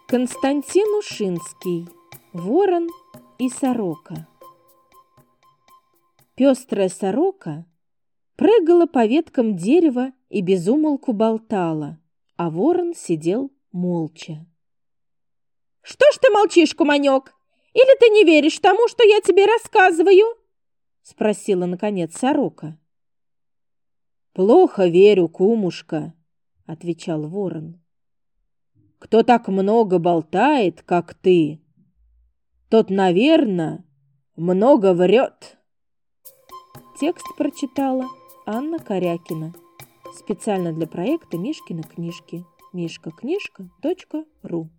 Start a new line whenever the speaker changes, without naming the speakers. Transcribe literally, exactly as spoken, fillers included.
Константин Ушинский. Ворон и сорока. Пестрая сорока прыгала по веткам дерева и без умолку болтала, а ворон сидел молча. «Что ж ты молчишь, куманек? Или ты не веришь тому, что я тебе рассказываю?» — спросила, наконец, сорока. «Плохо верю, кумушка», — отвечал ворон. «Кто так много болтает, как ты, тот, наверно, много врет». Текст прочитала Анна Корякина. Специально для проекта «Мишкины книжки». мишка книжка точка ру